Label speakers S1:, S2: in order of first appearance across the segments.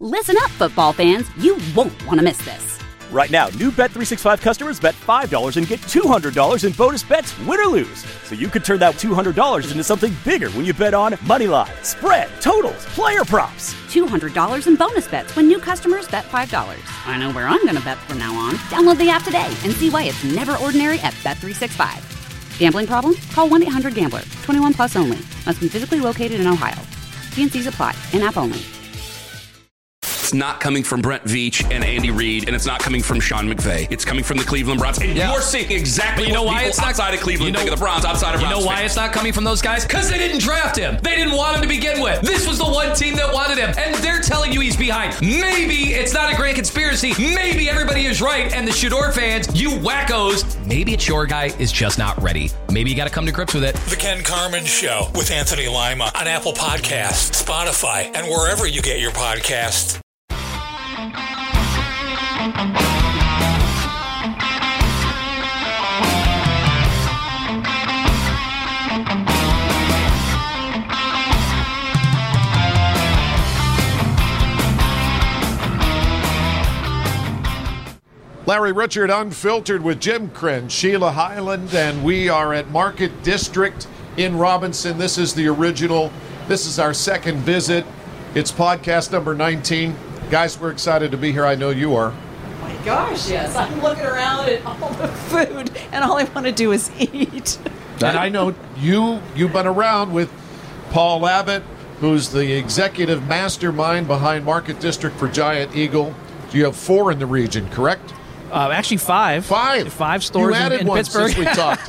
S1: Listen up, football fans. You won't want to miss this.
S2: Right now, new Bet365 customers bet $5 and get $200 in bonus bets, win or lose. So you could turn that $200 into something bigger when you bet on money line, spread, totals, player props.
S1: $200 in bonus bets when new customers bet $5. I know where I'm going to bet from now on. Download the app today and see why it's never ordinary at Bet365. Gambling problem? Call 1-800-GAMBLER. 21 plus only. Must be physically located in Ohio. T&Cs apply. In-app only.
S3: It's not coming from Brent Veach and Andy Reid, and it's not coming from Sean McVay. It's coming from the Cleveland Browns. And you're seeing exactly what people outside of Cleveland think of the Browns, outside of Browns.
S4: You know why it's not coming from those guys? Because they didn't draft him. They didn't want him to begin with. This was the one team that wanted him, and they're telling you he's behind. Maybe it's not a grand conspiracy. Maybe everybody is right, and the Shador fans, you wackos, maybe it's your guy is just not ready. Maybe you got to come to grips with it.
S5: The Ken Carman Show with Anthony Lima on Apple Podcasts, Spotify, and wherever you get your podcasts.
S6: Larry Richard Unfiltered with Jim Crenn, Sheila Highland, and we are at Market District in Robinson. This is the original. This is our second visit. It's podcast number 19. Guys, we're excited to be here. I know you are.
S7: Oh my gosh, yes. I'm looking around at all the food, and all I want to do is eat.
S6: And I know you've been around with Paul Abbott, who's the executive mastermind behind Market District for Giant Eagle. You have 4 in the region, correct?
S8: Actually, 5. 5 stores in
S6: one
S8: Pittsburgh.
S6: Since we talked.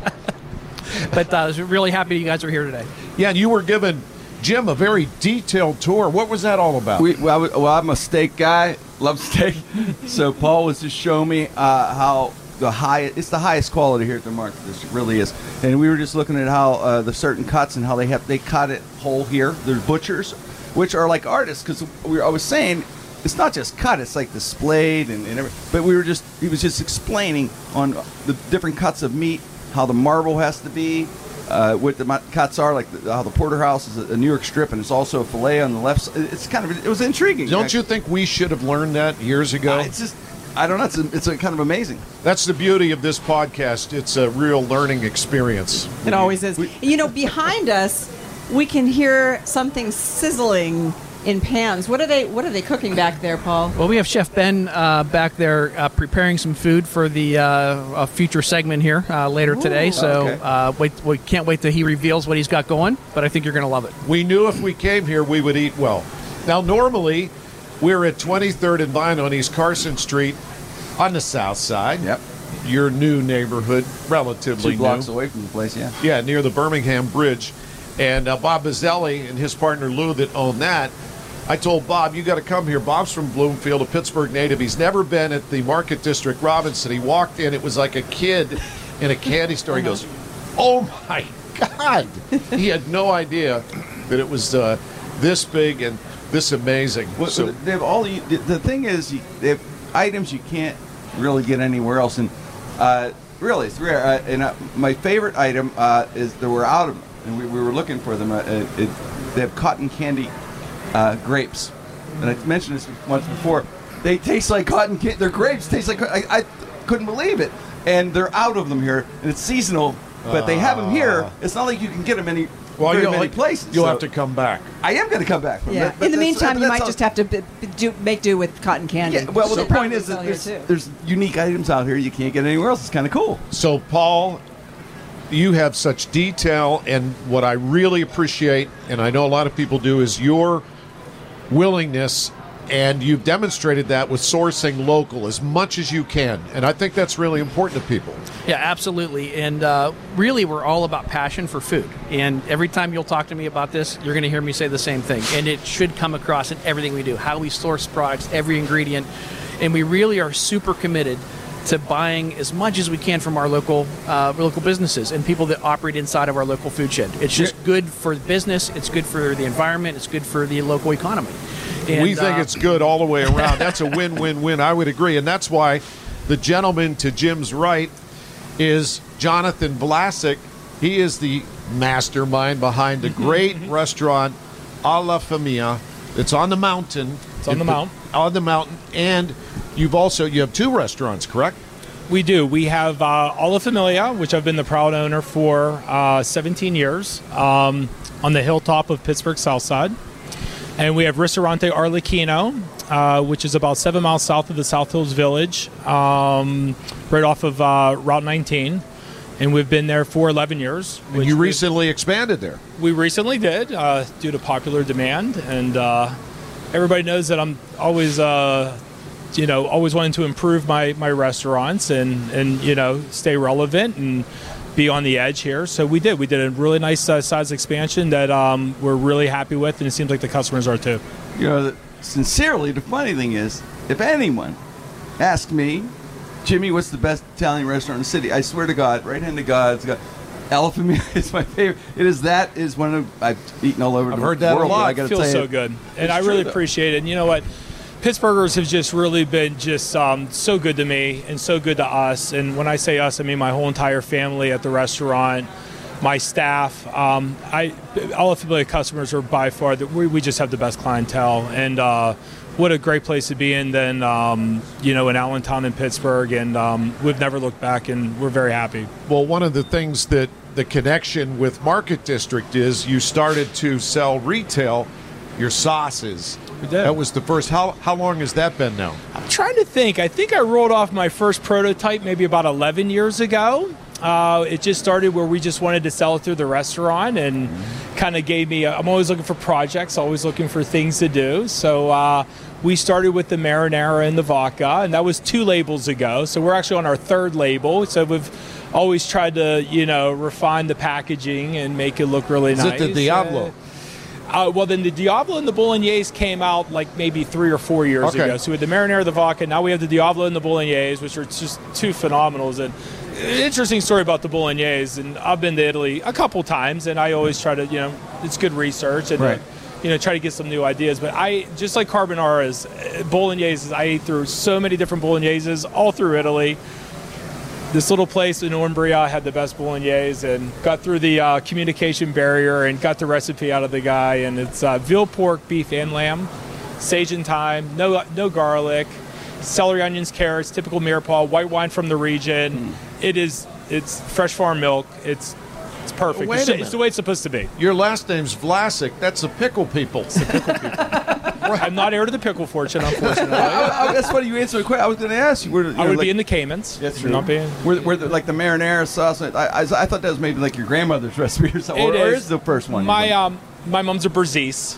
S8: But I was really happy you guys are here today.
S6: Yeah, and you were giving Jim a very detailed tour. What was that all about?
S9: Well, I'm a steak guy. Love steak. So Paul was just showing me how it's the highest quality here at the Market District. It really is. And we were just looking at how the certain cuts and how they cut it whole here. There's butchers, which are like artists, because I was saying it's not just cut, it's like displayed and everything. But he was just explaining on the different cuts of meat, how the marble has to be, what the cuts are, like how the porterhouse is a New York strip, and it's also a filet on the left side. It was intriguing.
S6: Don't you think we should have learned that years ago?
S9: It's just, I don't know, it's a kind of amazing.
S6: That's the beauty of this podcast. It's a real learning experience.
S7: It always is. Behind us, we can hear something sizzling in pans. What are they cooking back there, Paul?
S8: Well, we have Chef Ben back there preparing some food for the future segment here later today. So
S9: okay.
S8: we can't wait till he reveals what he's got going, but I think you're going to love it.
S6: We knew if we came here, we would eat well. Now, normally, we're at 23rd and Vine on East Carson Street on the south side.
S9: Yep.
S6: Your new neighborhood, relatively
S9: 2 blocks
S6: new.
S9: away from the place, yeah.
S6: Yeah, near the Birmingham Bridge. And Bob Bazzelli and his partner Lou that own that, I told Bob, you got to come here. Bob's from Bloomfield, a Pittsburgh native. He's never been at the Market District Robinson. He walked in. It was like a kid in a candy store. He goes, oh, my God. He had no idea that it was this big and this amazing.
S9: Well, so they have the thing is, they have items you can't really get anywhere else. And really, it's rare. My favorite item is that we're out of them. And we were looking for them. They have cotton candy grapes, and I mentioned this once before. They taste like cotton candy. Their grapes taste like. I couldn't believe it, and they're out of them here, and it's seasonal. But they have them here. It's not like you can get them many places.
S6: You'll have to come back.
S9: I am going to come back.
S7: Yeah. In the meantime, you might just have to make do with cotton candy.
S9: Yeah, well, the point is that there's unique items out here you can't get anywhere else. It's kind of cool.
S6: So, Paul, you have such detail, and what I really appreciate, and I know a lot of people do, is your willingness, and you've demonstrated that with sourcing local as much as you can, and I think that's really important to people.
S8: Yeah, absolutely. And really, we're all about passion for food. And every time you'll talk to me about this, you're going to hear me say the same thing. And it should come across in everything we do, how we source products, every ingredient. And we really are super committed to buying as much as we can from our local businesses and people that operate inside of our local food shed. It's just good for business. It's good for the environment. It's good for the local economy. And,
S6: we think it's good all the way around. That's a win-win-win. I would agree. And that's why the gentleman to Jim's right is Jonathan Vlasic. He is the mastermind behind the great restaurant A La Familia. It's on the mountain
S10: It's on the mountain.
S6: On the mountain. And you have 2 restaurants, correct?
S10: We do. We have Alla Familia, which I've been the proud owner for 17 years, on the hilltop of Pittsburgh Southside. And we have Ristorante Arlecchino, which is about 7 miles south of the South Hills Village, right off of Route 19. And we've been there for 11 years.
S6: And you recently expanded there.
S10: We recently did, due to popular demand. And everybody knows that I'm always... always wanting to improve my restaurants and stay relevant and be on the edge here. So we did a really nice size expansion that we're really happy with, and it seems like the customers are too.
S9: Sincerely, the funny thing is, if anyone asked me, Jimmy, what's the best Italian restaurant in the city? I swear to God, right hand to God, Alla Familia is my favorite. That is one of I've eaten all over the world.
S6: I've heard that a lot.
S10: I gotta feels so good, and I really appreciate it. And you know what? Pittsburghers have just really been so good to me and so good to us. And when I say us, I mean my whole entire family at the restaurant, my staff. Alla Familia customers are by far we just have the best clientele. And what a great place to be in than in Allentown and Pittsburgh. And we've never looked back, and we're very happy.
S6: Well, one of the things that the connection with Market District is you started to sell retail your sauces.
S10: We did.
S6: That was the first. How long has that been now?
S10: I'm trying to think. I think I rolled off my first prototype maybe about 11 years ago. It just started where we just wanted to sell it through the restaurant, and kind of gave me I'm always looking for projects, always looking for things to do. So we started with the marinara and the vodka, and that was 2 labels ago. So we're actually on our 3rd label. So we've always tried to, refine the packaging and make it look really nice.
S6: Is it the Diablo?
S10: Well, then the Diablo and the Bolognese came out like maybe 3 or 4 years ago. So we had the marinara, the vodka. Now we have the Diablo and the Bolognese, which are just 2 phenomenals. And interesting story about the Bolognese. And I've been to Italy a couple times, and I always try to, it's good research and try to get some new ideas. But I just like carbonara's, Bolognese. I ate through so many different Bologneses all through Italy. This little place in Umbria had the best bolognese, and got through the communication barrier and got the recipe out of the guy. And it's veal, pork, beef, and lamb, sage and thyme, no garlic, celery, onions, carrots, typical mirepoix, white wine from the region. It's fresh farm milk. It's perfect. It's the way it's supposed to be.
S6: Your last name's Vlasic. That's the pickle people. It's the pickle people.
S10: I'm not heir to the pickle fortune, unfortunately.
S9: That's funny you answered the question. I was going to ask you.
S10: I would be in the Caymans.
S9: That's true.
S10: Not being.
S9: Where like the marinara sauce. I thought that was maybe like your grandmother's recipe or something. Or is the first one?
S10: My mom's a Berzese.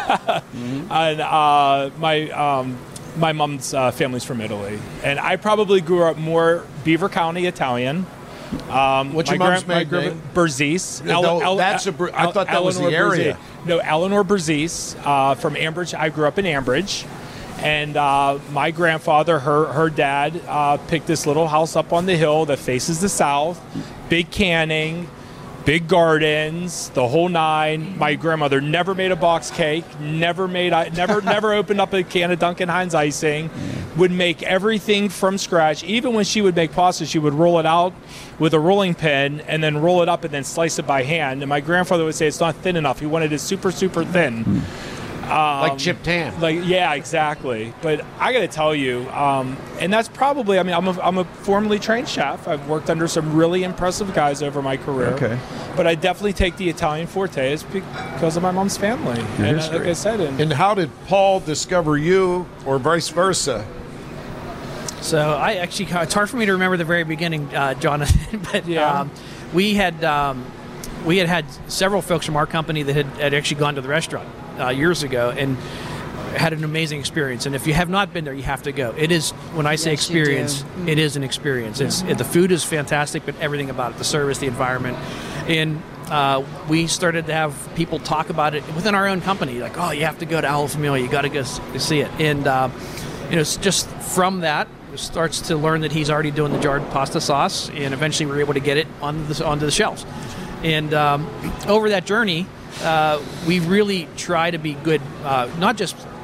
S10: And my mom's family's from Italy. And I probably grew up more Beaver County Italian.
S6: What's your mom's maiden name?
S10: Berzese.
S6: I thought that was the area.
S10: Berzese. No, Eleanor Berzese from Ambridge. I grew up in Ambridge. And my grandfather, her dad, picked this little house up on the hill that faces the south. Big canning, big gardens, the whole 9. My grandmother never made a box cake, never opened up a can of Duncan Hines icing, would make everything from scratch. Even when she would make pasta, she would roll it out with a rolling pin and then roll it up and then slice it by hand. And my grandfather would say it's not thin enough. He wanted it super, super thin.
S6: Like chipped ham.
S10: Yeah, exactly. But I got to tell you, and that's probably, I'm a formally trained chef. I've worked under some really impressive guys over my career.
S9: Okay.
S10: But I definitely take the Italian forte because of my mom's family. And like I said.
S6: And how did Paul discover you, or vice versa?
S8: So it's hard for me to remember the very beginning, Jonathan. But we had several folks from our company that had actually gone to the restaurant years ago and had an amazing experience. And if you have not been there, you have to go. It is, when I say experience, it is an experience. The food is fantastic, but everything about it, the service, the environment. And we started to have people talk about it within our own company, like, oh, you have to go to Alla Familia, you got to go see it. And it's just from that, starts to learn that he's already doing the jarred pasta sauce, and eventually we were able to get it onto the shelves. And over that journey, we really try to be good, not just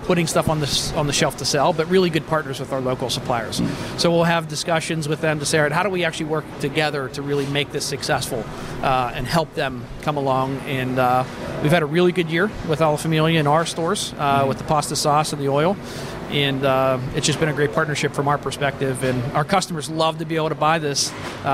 S8: putting stuff on the shelf to sell, but really good partners with our local suppliers. So we'll have discussions with them to say, all right, how do we actually work together to really make this successful and help them come along? And we've had a really good year with Alla Familia in our stores with the pasta sauce and the oil. And it's just been a great partnership from our perspective, and our customers love to be able to buy this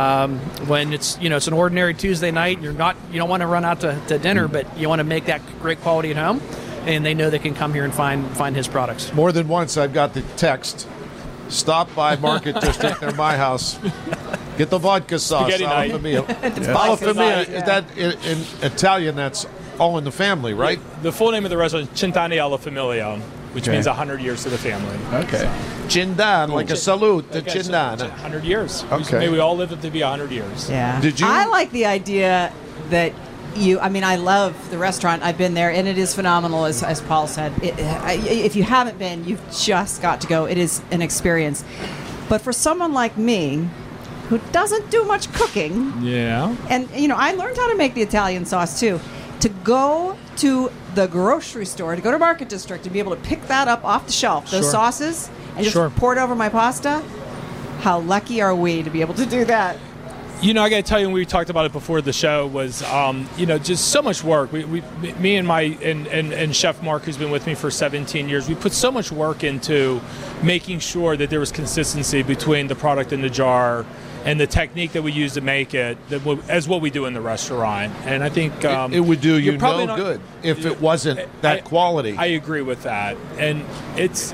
S8: when it's it's an ordinary Tuesday night. You don't want to run out to dinner, but you want to make that great quality at home, and they know they can come here and find his products.
S6: More than once, I've got the text: "Stop by Market District near my house. Get the vodka sauce." Alla Familia. Alla Familia, is that in Italian? That's all in the family, right?
S10: The full name of the restaurant is Cent'anni alla Familia, which means 100 years to the family.
S6: Okay. Cindan, like a salute to
S10: Okay,
S6: Cindan.
S10: 100 years.
S6: Okay.
S10: May we all live it to be 100 years.
S7: Yeah.
S6: Did you?
S7: I like the idea that I love the restaurant. I've been there, and it is phenomenal, as Paul said. If you haven't been, you've just got to go. It is an experience. But for someone like me, who doesn't do much cooking, and I learned how to make the Italian sauce too, to go to the grocery store, to go to Market District, to be able to pick that up off the shelf, those sauces, and just pour it over my pasta. How lucky are we to be able to do that?
S10: I got to tell you, when we talked about it before the show, was just so much work. Me and Chef Mark, who's been with me for 17 years, we put so much work into making sure that there was consistency between the product in the jar and the technique that we use to make it, as what we do in the restaurant. And I think
S6: it would do you no good if it wasn't that quality.
S10: I agree with that, and it's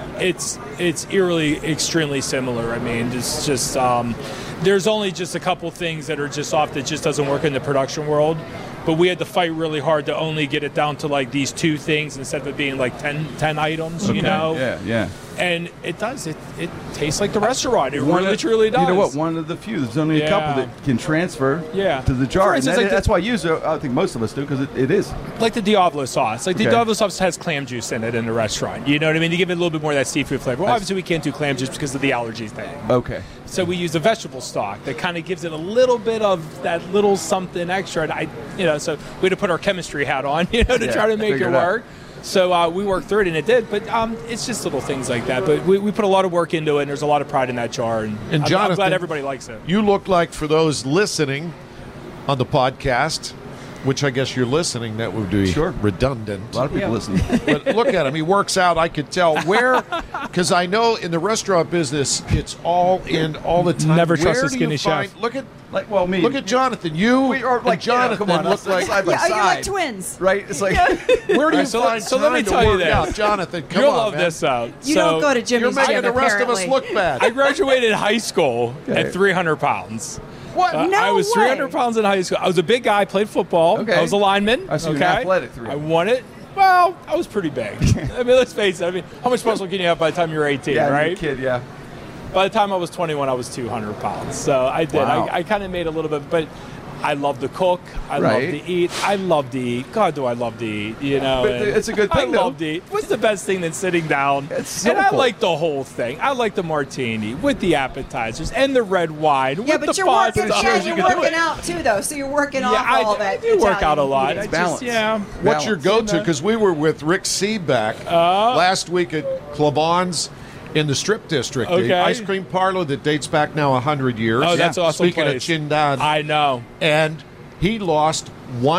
S10: eerily extremely similar. I mean, it's just there's only just a couple things that are just off that just doesn't work in the production world. But we had to fight really hard to only get it down to like these 2 things instead of it being like 10 items,
S9: Yeah.
S10: And it does. It tastes like the restaurant. It really, truly does.
S9: You know what? One of the few. There's only a couple that can transfer to the jar.
S10: For instance,
S9: and that's why I think most of us do, because it is.
S10: Like the Diavolo sauce. Like the Diavolo sauce has clam juice in it in the restaurant. You know what I mean? To give it a little bit more of that seafood flavor. Well, obviously we can't do clam juice because of the allergy thing.
S9: Okay.
S10: So we use a vegetable stock that kind of gives it a little bit of that little something extra. And so we had to put our chemistry hat on, to try to make it work. So we worked through it, and it did. But it's just little things like that. But we put a lot of work into it, and there's a lot of pride in that jar. And
S6: Jonathan,
S10: I'm glad everybody likes it.
S6: You look like, for those listening on the podcast, which I guess you're listening, that would be redundant.
S9: A lot of people listen.
S6: But look at him. He works out. I could tell because I know in the restaurant business, it's all in all the time.
S10: Never trust a skinny chef.
S6: Look at
S9: me.
S6: Look at Jonathan. You and Jonathan look like
S9: side by
S7: You're
S9: side.
S7: like twins.
S9: Right? It's like,
S6: where do you find
S10: so
S6: time
S10: let me
S6: to
S10: tell you
S6: work
S10: this.
S6: out? Jonathan, come
S10: You'll
S6: on,
S10: love
S6: man.
S10: this out.
S7: You don't go to Jimmy's
S6: You're making
S7: gym,
S6: the rest of us
S7: apparently.
S6: look bad.
S10: I graduated high school at 300 pounds.
S6: What?
S7: No
S10: I was 300
S7: way.
S10: pounds in high school. I was a big guy, played football.
S9: Okay.
S10: I was a lineman.
S9: I see you're athletic,
S10: I won it. Well, I was pretty big. I mean, let's face it. I mean, how much muscle can you have by the time you're 18, right?
S9: You're a kid, yeah.
S10: By the time I was 21, I was 200 pounds. So I did.
S9: Wow.
S10: I kind of made a little bit, but I love to cook. I love to eat. I love to eat. God, do I love to eat,
S9: But it's a good thing,
S10: I love to eat. What's the best thing than sitting down?
S9: It's simple.
S10: And I like the whole thing. I like the martini with the appetizers and the red wine with
S7: But
S10: the
S7: you're
S10: pasta.
S7: working, out too, though. So you're working off all that.
S10: I do work out a lot.
S7: Italian
S9: balance.
S6: What's your go-to? Because we were with Rick Seeback last week at Clavon's in the Strip District, the ice cream parlor that dates back now 100 years.
S10: Oh, that's awesome.
S6: Speaking of Cindan.
S10: I know.
S6: And he lost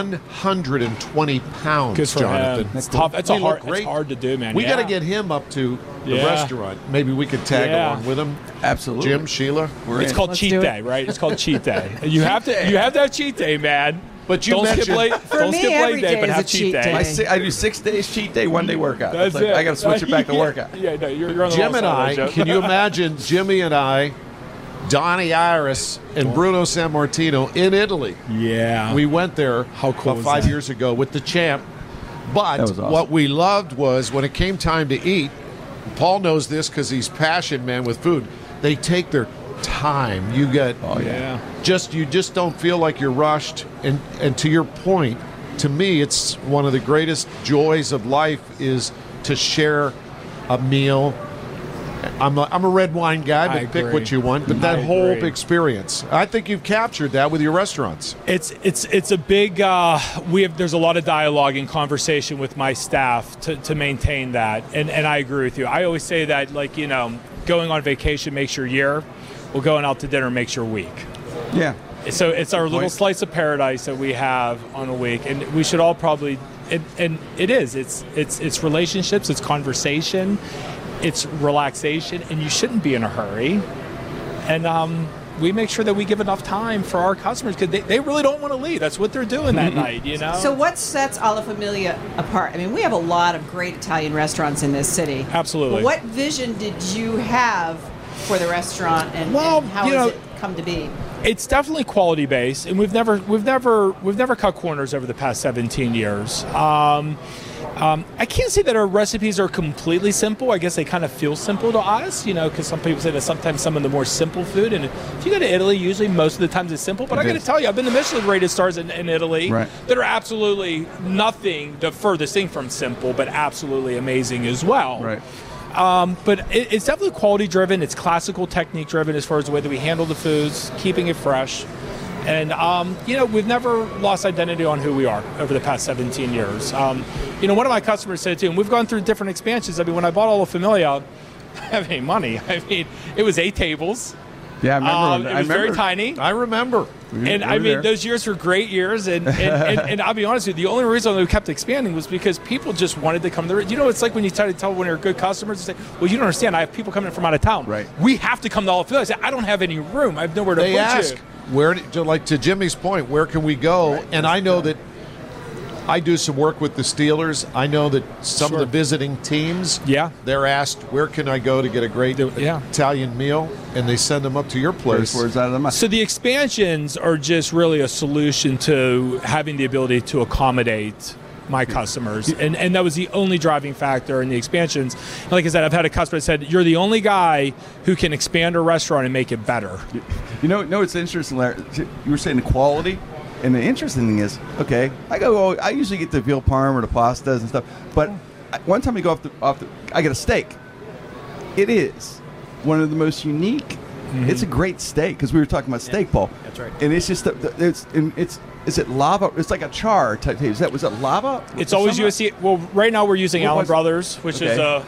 S6: 120 pounds,
S10: Good for
S6: Jonathan.
S10: him. It's tough. It's hard to do, man.
S6: We got to get him up to the restaurant. Maybe we could tag along with him.
S9: Absolutely.
S6: Jim, Sheila.
S10: It's called cheat day, right? It's called cheat day. You have to have cheat day, man.
S6: But you
S10: don't skip
S6: mentioned-
S10: late.
S7: For
S10: Don't
S7: me,
S10: skip
S7: every
S10: late
S7: day
S10: day, but
S7: is
S10: have
S7: a
S10: cheat
S7: cheat
S10: day.
S7: day.
S9: I do 6 days cheat day, 1 day workout.
S10: That's
S9: It's like,
S10: it.
S9: I got to switch it back to workout.
S10: Yeah, no, you're on the
S6: Jim
S10: wrong
S6: and
S10: side
S6: I,
S10: of that, Joe.
S6: can you imagine Jimmy and I, Donnie Iris, and Bruno Sammartino in Italy?
S10: Yeah.
S6: We went there
S10: How cool
S6: about
S10: was
S6: 5
S10: that?
S6: years ago with the champ. But
S9: That was awesome.
S6: what we loved was when it came time to eat, Paul knows this because he's passionate, man, with food. They take their time. You get you just don't feel like you're rushed. And to your point, to me, it's one of the greatest joys of life is to share a meal I'm a red wine guy, but
S10: I
S6: pick
S10: agree.
S6: what you want. But that
S10: I
S6: whole
S10: agree.
S6: experience, I think you've captured that with your restaurants.
S10: It's a big. There's a lot of dialogue and conversation with my staff to maintain that, and I agree with you. I always say that, like, you know, going on vacation makes your year. Well, going out to dinner makes your week.
S9: Yeah.
S10: So it's our little slice of paradise that we have on a week, and we should all probably. And it is. It's relationships. It's conversation. It's relaxation, and you shouldn't be in a hurry. And we make sure that we give enough time for our customers because they really don't want to leave. That's what they're doing that night, you know?
S7: So what sets Alla Familia apart? I mean, we have a lot of great Italian restaurants in this city.
S10: Absolutely.
S7: But what vision did you have for the restaurant, and how has it come to be?
S10: It's definitely quality based, and we've never cut corners over the past 17 years. I can't say that our recipes are completely simple. I guess they kind of feel simple to us, you know, because some people say that sometimes some of the more simple food, and if you go to Italy, usually most of the times it's simple. But I got to tell you, I've been to Michelin-rated stars in Italy that are absolutely nothing the furthest thing from simple, but absolutely amazing as well.
S9: Right.
S10: But it's definitely quality driven. It's classical technique driven as far as the way that we handle the foods, keeping it fresh. And, we've never lost identity on who we are over the past 17 years. One of my customers said too, and we've gone through different expansions. I mean, when I bought Alla Familia, I didn't have any money. I mean, it was 8 tables.
S9: Yeah, I remember.
S10: It was very tiny.
S6: I remember.
S10: And I mean, those years were great years. And I'll be honest with you, the only reason we kept expanding was because people just wanted to come there. You know, it's like when you try to tell when they're good customers, you say, well, you don't understand. I have people coming from out of town.
S9: Right.
S10: We have to come to Alla Familia. I say, I don't have any room. I have nowhere to put
S6: ask,
S10: you.
S6: Where, to Jimmy's point, where can we go? Right. And I know that I do some work with the Steelers. I know that some of the visiting teams, they're asked, where can I go to get a great Italian meal? And they send them up to your place.
S9: Words out of the mouth.
S10: So the expansions are just really a solution to having the ability to accommodate my customers. And that was the only driving factor in the expansions. And like I said, I've had a customer that said, you're the only guy who can expand a restaurant and make it better.
S9: You know it's interesting, Larry. You were saying the quality. And the interesting thing is, okay, I usually get the veal parm or the pastas and stuff, but one time I go I get a steak. It is one of the most unique. It's a great steak because we were talking about steak, Paul.
S10: That's right.
S9: And it's just is it lava? It's like a char type. Was it lava?
S10: It's always USC. Well, right now we're using Allen Brothers, which is a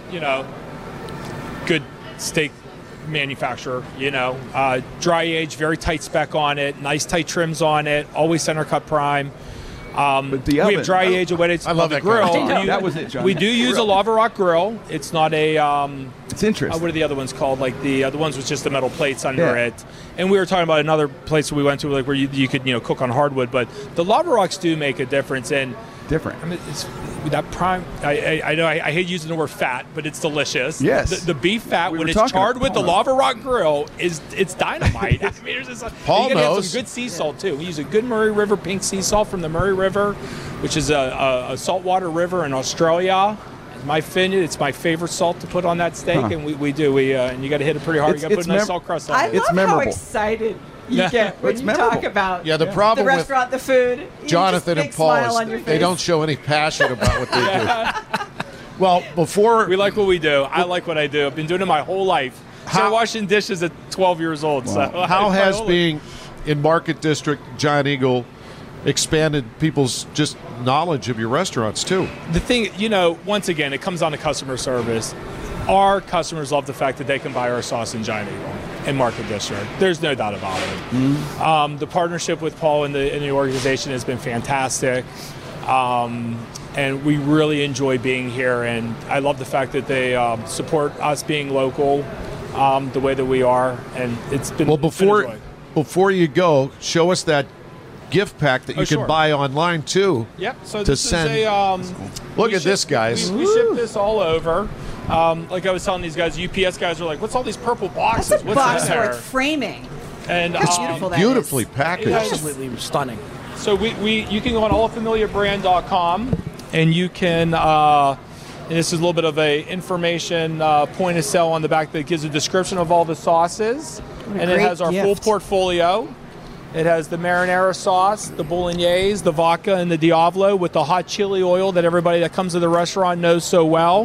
S10: good steak manufacturer, dry age, very tight spec on it, nice tight trims on it, always center cut prime. We have dry age and wet age.
S6: I love
S10: the
S6: that
S10: grill.
S9: That was it, John.
S10: We do use a Lava Rock grill. It's not a.
S9: It's interesting.
S10: What are the other ones called? Like the ones with just the metal plates under it. And we were talking about another place we went to, like where you could cook on hardwood, but the Lava Rocks do make a difference. And
S9: different.
S10: I mean, it's that prime. I know I hate using the word fat, but it's delicious.
S9: Yes.
S10: The beef fat when it's charred with the Lava Rock grill it's dynamite. I mean,
S6: Paul
S10: you
S6: knows.
S10: have some good sea salt too. We use a good Murray River pink sea salt from the Murray River, which is a saltwater river in Australia. It's my favorite salt to put on that steak, and we do. And you got to hit it pretty hard. You got to put a nice salt crust on it.
S7: I love how excited you get when you talk about
S6: the problem
S7: the restaurant, the food.
S6: Jonathan and Paul is they don't show any passion about what they do. Well, before
S10: we like what we do. I like what I do. I've been doing it my whole life. Started washing dishes at 12 years old.
S6: Wow.
S10: So
S6: how has being in Market District, Giant Eagle, expanded people's just knowledge of your restaurants too?
S10: The thing, once again, it comes down to customer service. Our customers love the fact that they can buy our sauce in Giant Eagle and Market District. There's no doubt about it. The partnership with Paul and the organization has been fantastic. And we really enjoy being here. And I love the fact that they support us being local the way that we are. And it's been
S6: before you go, show us that gift pack that you can buy online too.
S10: Yep. So
S6: to
S10: this
S6: send.
S10: is a.
S6: Look at this, guys.
S10: We ship this all over. Like I was telling these guys, UPS guys are like, "What's all these purple boxes?
S7: That's a
S10: What's
S7: box
S10: in there?"
S7: worth framing.
S10: And
S7: How beautiful that is.
S6: Beautifully packaged.
S8: Absolutely stunning.
S10: So you can go on allafamiliabrand.com and you can. And this is a little bit of a information point of sale on the back that gives a description of all the sauces, and it has our full portfolio. It has the marinara sauce, the bolognese, the vodka, and the Diavolo with the hot chili oil that everybody that comes to the restaurant knows so well.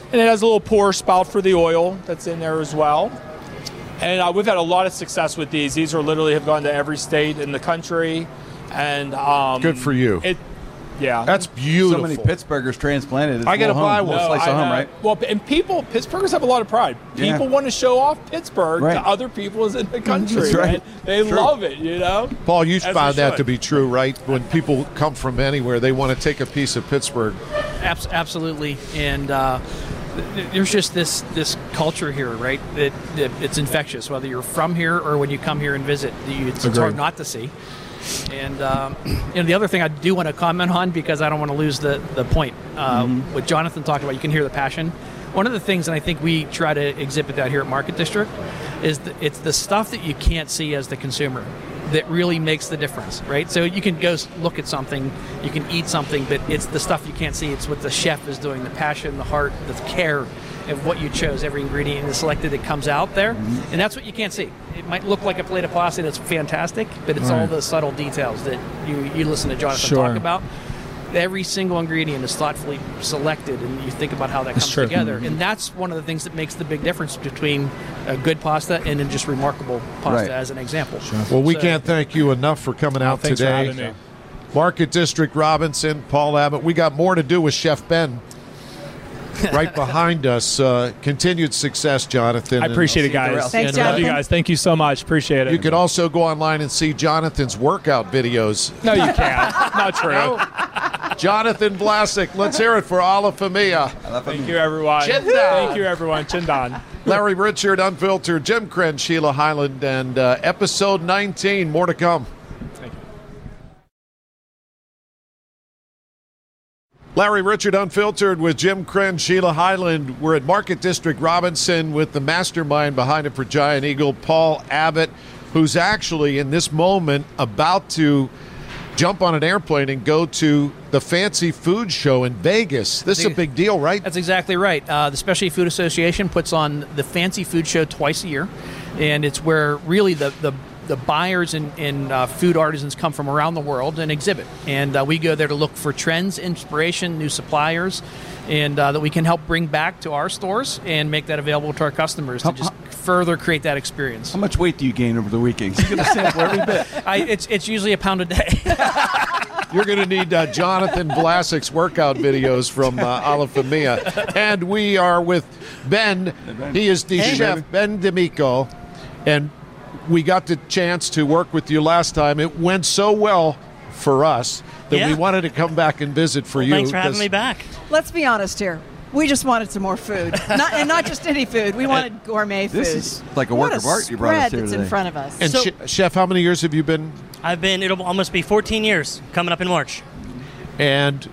S10: And it has a little pour spout for the oil that's in there as well. And we've had a lot of success with these. These have gone to every state in the country. And
S6: good for you.
S10: Yeah,
S6: that's beautiful.
S9: So many Pittsburghers transplanted.
S6: I got to buy one.
S9: Slice of home, right?
S10: Well, and Pittsburghers have a lot of pride. People want to show off Pittsburgh to other people in the country.
S6: That's right.
S10: They love it, you know.
S6: Paul, you found that to be true, right? When people come from anywhere, they want to take a piece of Pittsburgh.
S8: Absolutely, and there's just this culture here, right? That it's infectious. Whether you're from here or when you come here and visit, it's hard not to see. And the other thing I do want to comment on, because I don't want to lose the point, what Jonathan talked about, you can hear the passion. One of the things, and I think we try to exhibit that here at Market District, is it's the stuff that you can't see as the consumer that really makes the difference, right? So you can go look at something, you can eat something, but it's the stuff you can't see. It's what the chef is doing, the passion, the heart, the care of what you chose, every ingredient and the selected that comes out there. And that's what you can't see. It might look like a plate of pasta that's fantastic, but it's all the subtle details that you listen to Jonathan talk about. Every single ingredient is thoughtfully selected, and you think about how that comes together. And that's one of the things that makes the big difference between a good pasta and then just remarkable pasta, as an example.
S6: Well, we can't thank you enough for coming out
S10: thanks
S6: today.
S10: For having me.
S6: Market District Robinson, Paul Abbott. We got more to do with Chef Ben right behind us. Continued success, Jonathan.
S10: I appreciate it, guys.
S7: Thanks,
S10: Love you guys. Thank you so much. Appreciate it.
S6: You can also go online and see Jonathan's workout videos.
S10: No, you can't. Not true.
S6: Jonathan Vlasic, let's hear it for Alla Familia.
S10: Thank you, everyone.
S6: Chindan.
S10: Thank you, everyone. Chindan.
S6: Larry Richard, Unfiltered, Jim Krenn, Sheila Highland, and episode 19. More to come.
S10: Thank you.
S6: Larry Richard, Unfiltered, with Jim Krenn, Sheila Highland. We're at Market District Robinson with the mastermind behind it for Giant Eagle, Paul Abbott, who's actually in this moment about to jump on an airplane and go to the Fancy Food Show in Vegas. This is a big deal, right?
S8: That's exactly right. The Specialty Food Association puts on the Fancy Food Show twice a year, and it's where really the buyers and food artisans come from around the world and exhibit. And we go there to look for trends, inspiration, new suppliers, and that we can help bring back to our stores and make that available to our customers to just further create that experience.
S9: How much weight do you gain over the weekends? You're going to sample every bit.
S8: It's usually a pound a day.
S6: You're going to need Jonathan Vlasic's workout videos from Alla Familia. And we are with Ben. He is the chef, baby. Ben D'Amico. And we got the chance to work with you last time. It went so well for us that we wanted to come back and visit for you.
S11: Thanks for having me back.
S7: Let's be honest here. We just wanted some more food, not just any food. We wanted gourmet food.
S9: This is like a work of art you brought us here
S7: that's
S9: today.
S7: in front of us.
S6: And Chef, how many years have you been?
S11: It'll almost be 14 years coming up in March.
S6: And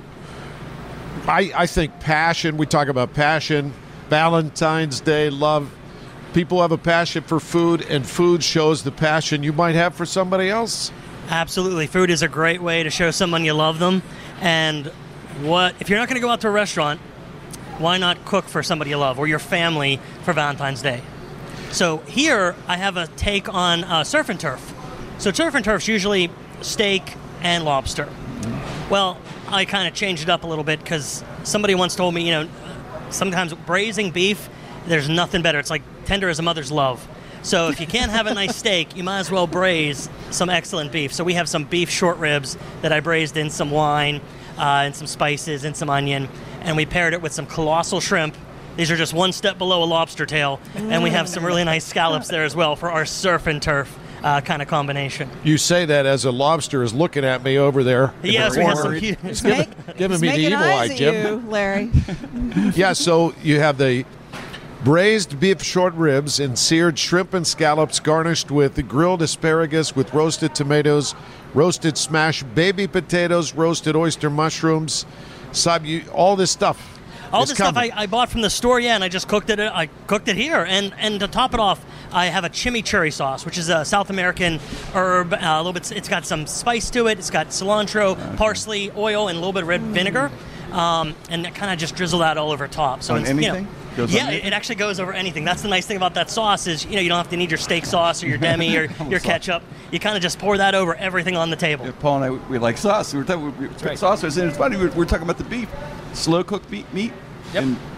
S6: I think passion, we talk about passion, Valentine's Day, love. People have a passion for food, and food shows the passion you might have for somebody else.
S11: Absolutely. Food is a great way to show someone you love them. And if you're not going to go out to a restaurant, why not cook for somebody you love or your family for Valentine's Day? So here I have a take on surf and turf. So surf and turf's usually steak and lobster. Well, I kind of changed it up a little bit because somebody once told me, sometimes braising beef, there's nothing better. It's like tender as a mother's love. So if you can't have a nice steak, you might as well braise some excellent beef. So we have some beef short ribs that I braised in some wine and some spices and some onion. And we paired it with some colossal shrimp. These are just one step below a lobster tail. And we have some really nice scallops there as well for our surf and turf kind of combination.
S6: You say that as a lobster is looking at me over there.
S11: Yes, we have some
S6: giving me the evil eye, Jim.
S7: You, Larry.
S6: Yeah, so you have the braised beef short ribs and seared shrimp and scallops garnished with grilled asparagus with roasted tomatoes, roasted smashed baby potatoes, roasted oyster mushrooms, all this stuff.
S11: All the stuff I bought from the store, and I just cooked it. I cooked it here, and to top it off, I have a chimichurri sauce, which is a South American herb. A little bit. It's got some spice to it. It's got cilantro, parsley, oil, and a little bit of red vinegar, and it kind of just drizzle that all over top. So
S9: on anything?
S11: It actually goes over anything. That's the nice thing about that sauce is you don't have to need your steak sauce or your demi or your ketchup. You kind of just pour that over everything on the table.
S9: Yeah, Paul and I, we like sauce. We were talking sauce, and it's funny. We're talking about the beef, slow cooked meat.
S8: Yep.
S9: And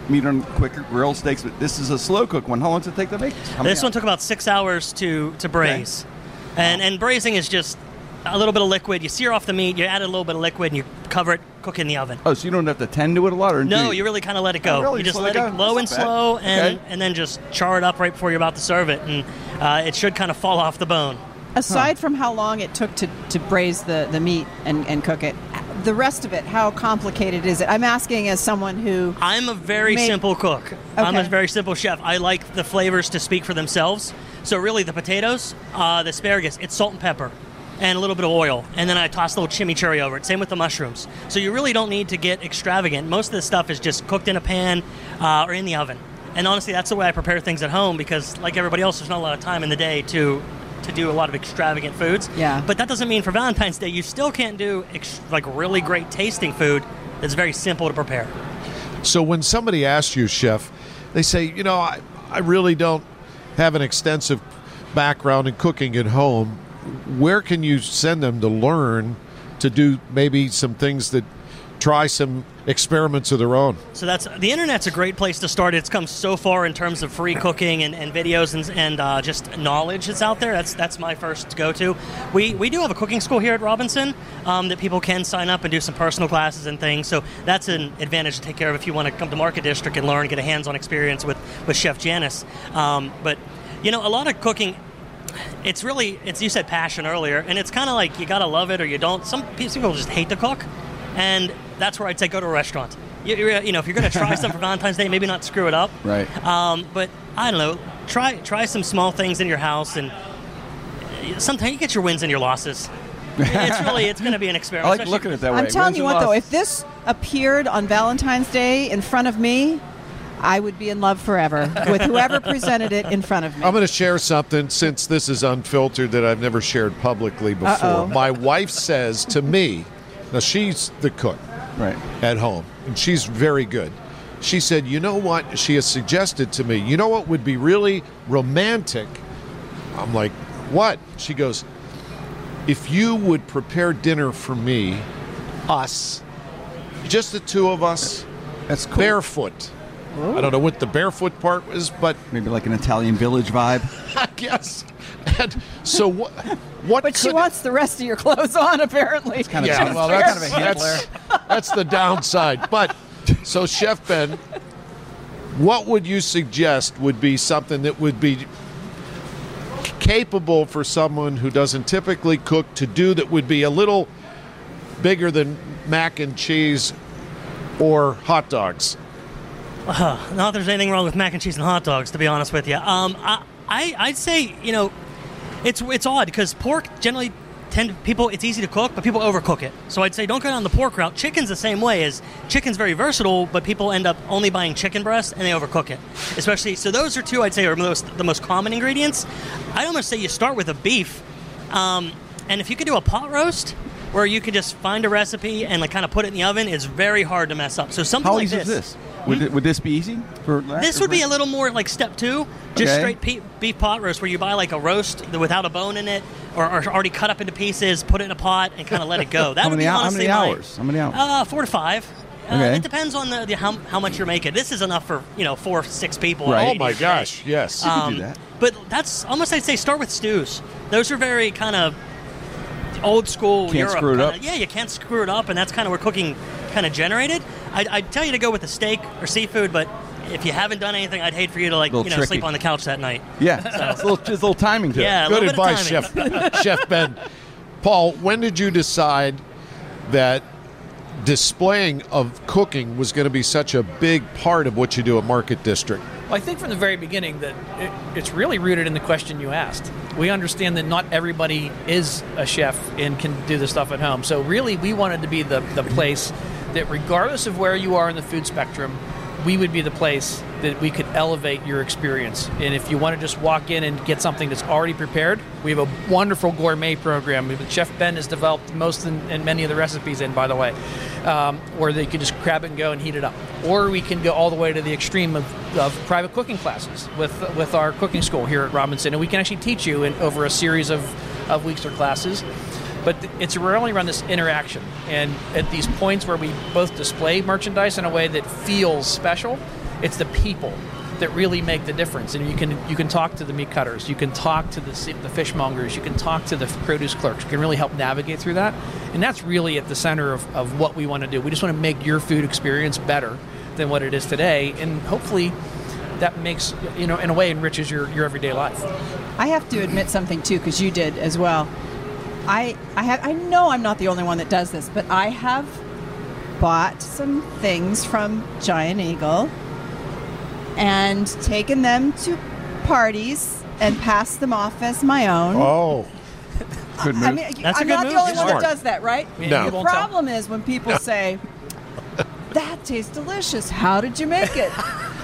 S9: meat on quicker, grilled steaks. But this is a slow cook one. How long does it take to make?
S11: This one took about 6 hours to braise. Okay. And braising is just a little bit of liquid. You sear off the meat, you add a little bit of liquid, and you cover it, cook it in the oven.
S9: Oh, so you don't have to tend to it a lot? Or
S11: no, you really kind of let it go.
S9: Really?
S11: You just let it low and slow, and then just char it up right before you're about to serve it. And it should kind of fall off the bone.
S7: Aside from how long it took to braise the meat and cook it, the rest of it, how complicated is it? I'm asking as someone who...
S11: I'm a very simple cook. Okay. I'm a very simple chef. I like the flavors to speak for themselves. So really the potatoes, the asparagus, it's salt and pepper and a little bit of oil. And then I toss a little chimichurri over it. Same with the mushrooms. So you really don't need to get extravagant. Most of the stuff is just cooked in a pan or in the oven. And honestly, that's the way I prepare things at home because like everybody else, there's not a lot of time in the day to do a lot of extravagant foods.
S7: Yeah.
S11: But that doesn't mean for Valentine's Day you still can't do like really great tasting food that's very simple to prepare.
S6: So when somebody asks you, Chef, they say, I really don't have an extensive background in cooking at home. Where can you send them to learn to do maybe some things that try some experiments of their own?
S11: So the internet's a great place to start. It's come so far in terms of free cooking and videos and just knowledge that's out there. That's my first go-to. We do have a cooking school here at Robinson that people can sign up and do some personal classes and things. So that's an advantage to take care of if you want to come to Market District and learn, get a hands-on experience with Chef Janice. But a lot of cooking, it's you said passion earlier, and it's kind of like you got to love it or you don't. Some people just hate to cook. And that's where I'd say go to a restaurant. If you're going to try something for Valentine's Day, maybe not screw it up.
S9: Right.
S11: But I don't know. Try some small things in your house, and sometimes you get your wins and your losses. It's going to be an experiment.
S9: I like looking at it that way.
S7: I'm telling you what, though, if this appeared on Valentine's Day in front of me, I would be in love forever with whoever presented it in front of me.
S6: I'm going to share something, since this is unfiltered, that I've never shared publicly before.
S7: Uh-oh.
S6: My wife says to me, now she's the cook at home, and she's very good. She said, you know what? She has suggested to me, you know what would be really romantic? I'm like, what? She goes, if you would prepare dinner for me, us, just the two of us,
S9: that's cool.
S6: Barefoot. Ooh. I don't know what the barefoot part was, but...
S9: Maybe like an Italian village vibe?
S6: I guess. And so what
S7: but she wants the rest of your clothes on, apparently.
S6: That's kind of a handler. That's the downside. But, so Chef Ben, what would you suggest would be something that would be capable for someone who doesn't typically cook to do, that would be a little bigger than mac and cheese or hot dogs?
S11: Not that there's anything wrong with mac and cheese and hot dogs, to be honest with you. I'd say, it's odd because pork generally it's easy to cook, but people overcook it. So I'd say don't go down the pork route. Chicken's the same way. Chicken's very versatile, but people end up only buying chicken breast and they overcook it. Especially, so those are two I'd say are the most common ingredients. I'd almost say you start with a beef, and if you could do a pot roast where you could just find a recipe and kind of put it in the oven, it's very hard to mess up. So something
S9: How
S11: like
S9: easy
S11: this.
S9: is this? Would this be easy?
S11: This would be a little more like step 2, just straight beef pot roast, where you buy like a roast without a bone in it, or already cut up into pieces, put it in a pot, and kind of let it go. That would be honestly
S9: how many hours?
S11: 4 to 5. It depends on how much you're making. This is enough for 4 or 6 people.
S6: Right. Oh my gosh, yes.
S9: You can do that.
S11: But that's almost, I'd say, start with stews. Those are very kind of old school
S9: can't
S11: Europe.
S9: Screw it up.
S11: Yeah, you can't screw it up, and that's kind of where cooking kind of generated. I'd tell you to go with a steak or seafood, but if you haven't done anything, I'd hate for you to sleep on the couch that night.
S9: Yeah, so. It's a little timing to it.
S11: Yeah,
S6: good advice, Chef Ben. Paul, when did you decide that displaying of cooking was going to be such a big part of what you do at Market District?
S8: Well, I think from the very beginning that it's really rooted in the question you asked. We understand that not everybody is a chef and can do this stuff at home. So really, we wanted to be the place that regardless of where you are in the food spectrum, we would be the place that we could elevate your experience. And if you want to just walk in and get something that's already prepared, we have a wonderful gourmet program that Chef Ben has developed most and many of the recipes in, by the way, where they can just grab it and go and heat it up. Or we can go all the way to the extreme of private cooking classes with our cooking school here at Robinson. And we can actually teach you over a series of weeks or classes. But it's really around this interaction. And at these points where we both display merchandise in a way that feels special, It's the people that really make the difference. And you can talk to the meat cutters, you can talk to the fishmongers, you can talk to the produce clerks. You can really help navigate through that. And that's really at the center of what we want to do. We just want to make your food experience better than what it is today. And hopefully that makes, in a way, enriches your everyday life.
S7: I have to admit something, too, because you did as well. I know I'm not the only one that does this, but I have bought some things from Giant Eagle and taken them to parties and passed them off as my own.
S6: Oh.
S9: Good move.
S7: I mean, I'm not the only one that does that, right?
S6: No.
S7: The problem is when people say, that tastes delicious. How did you make it?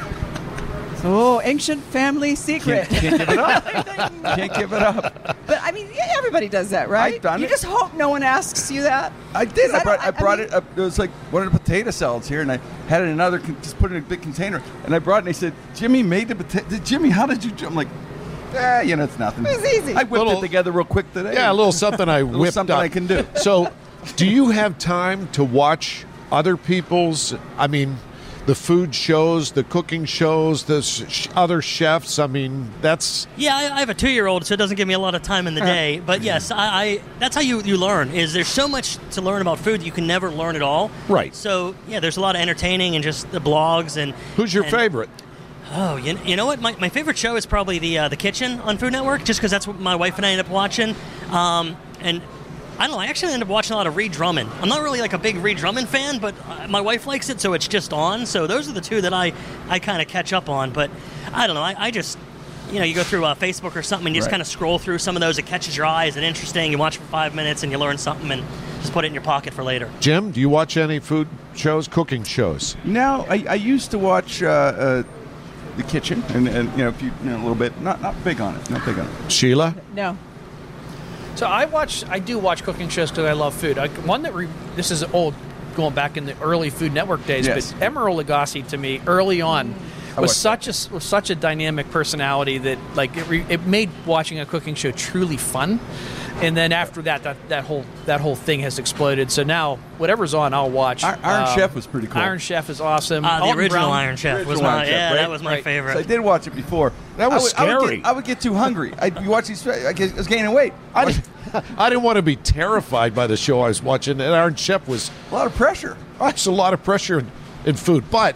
S7: Oh, ancient family secret.
S9: Can't give it up. Can't give it up.
S7: But I mean, everybody does that, right?
S9: I've done
S7: you
S9: it.
S7: just hope no one asks you that.
S9: I did. I brought
S7: mean,
S9: it up. It was like one of the potato salads here, and I had it in another, just put it in a big container. And I brought it, and they said, Jimmy made the potato. Jimmy, how did you do? I'm like, it's nothing.
S7: It was easy.
S9: I whipped it together real quick today.
S6: Yeah, a little something I whipped
S9: something
S6: up.
S9: I can do.
S6: So, do you have time to watch other people's, the food shows, the cooking shows, the other chefs? That's...
S11: Yeah, I have a 2-year-old, so it doesn't give me a lot of time in the day. But yes, I that's how you learn, is there's so much to learn about food, you can never learn it all.
S6: Right.
S11: So, yeah, there's a lot of entertaining and just the blogs. And
S6: who's your favorite?
S11: Oh, you know what? My favorite show is probably the Kitchen on Food Network, just because that's what my wife and I end up watching. And I don't know, I actually end up watching a lot of Ree Drummond. I'm not really like a big Ree Drummond fan, but my wife likes it, so it's just on. So those are the two that I kind of catch up on. But I don't know, I just, you go through Facebook or something and you just kind of scroll through some of those. It catches your eye, it's interesting. You watch for 5 minutes and you learn something and just put it in your pocket for later.
S6: Jim, do you watch any food shows, cooking shows?
S9: No, I used to watch The Kitchen, and a little bit. Not big on it. Not big on it.
S6: Sheila?
S7: No.
S8: So I do watch cooking shows because I love food. This is old, going back in the early Food Network days,
S9: Yes.
S8: but Emeril Lagasse to me early on was such a dynamic personality that it made watching a cooking show truly fun. And then after that whole thing has exploded. So now whatever's on, I'll watch.
S9: Iron Chef was pretty cool.
S8: Iron Chef is awesome.
S11: The
S8: Alton
S11: original
S8: Brown.
S11: Iron Chef was
S9: Original
S11: my
S9: Iron Chef, right?
S11: that was my favorite.
S9: So I did watch it before.
S6: That was scary.
S9: I would get too hungry. You watch these. I was gaining weight.
S6: I didn't want to be terrified by the show I was watching, and Iron Chef was
S9: a lot of pressure.
S6: It's a lot of pressure in food. But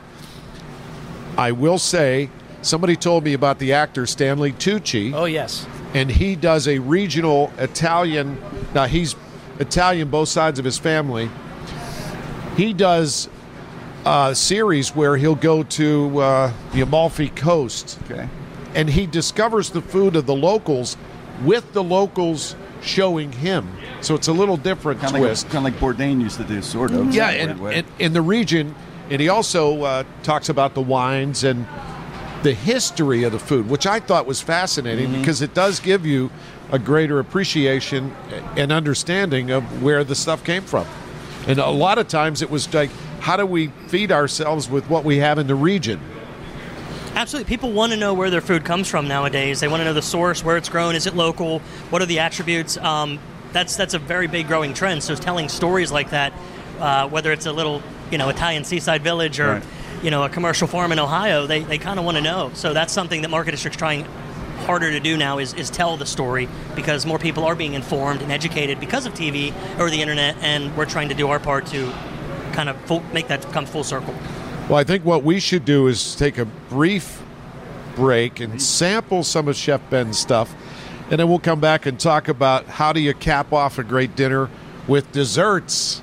S6: I will say, somebody told me about the actor Stanley Tucci.
S8: Oh, yes.
S6: And he does a regional Italian. Now, he's Italian, both sides of his family. He does a series where he'll go to the Amalfi Coast.
S9: Okay.
S6: And he discovers the food of the locals with the locals showing him. So it's a little different twist.
S9: Kind of like Bourdain used to do, sort of.
S6: Yeah, and in the region. And he also talks about the wines and the history of the food, which I thought was fascinating because it does give you a greater appreciation and understanding of where the stuff came from. And a lot of times it was like, how do we feed ourselves with what we have in the region?
S11: Absolutely. People want to know where their food comes from nowadays. They want to know the source, where it's grown, is it local, what are the attributes. That's a very big growing trend. So telling stories like that, whether it's a little Italian seaside village or a commercial farm in Ohio, they kind of want to know. So that's something that Market District's trying harder to do now is tell the story, because more people are being informed and educated because of TV or the internet, and we're trying to do our part to kind of make that come full circle.
S6: Well, I think what we should do is take a brief break and sample some of Chef Ben's stuff, and then we'll come back and talk about how do you cap off a great dinner with desserts.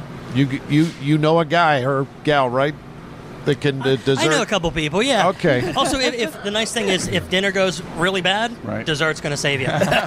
S6: You know a guy or gal, right? That can dessert.
S11: I know a couple people, yeah.
S6: Okay.
S11: Also, if the nice thing is, if dinner goes really bad, dessert's going to save you.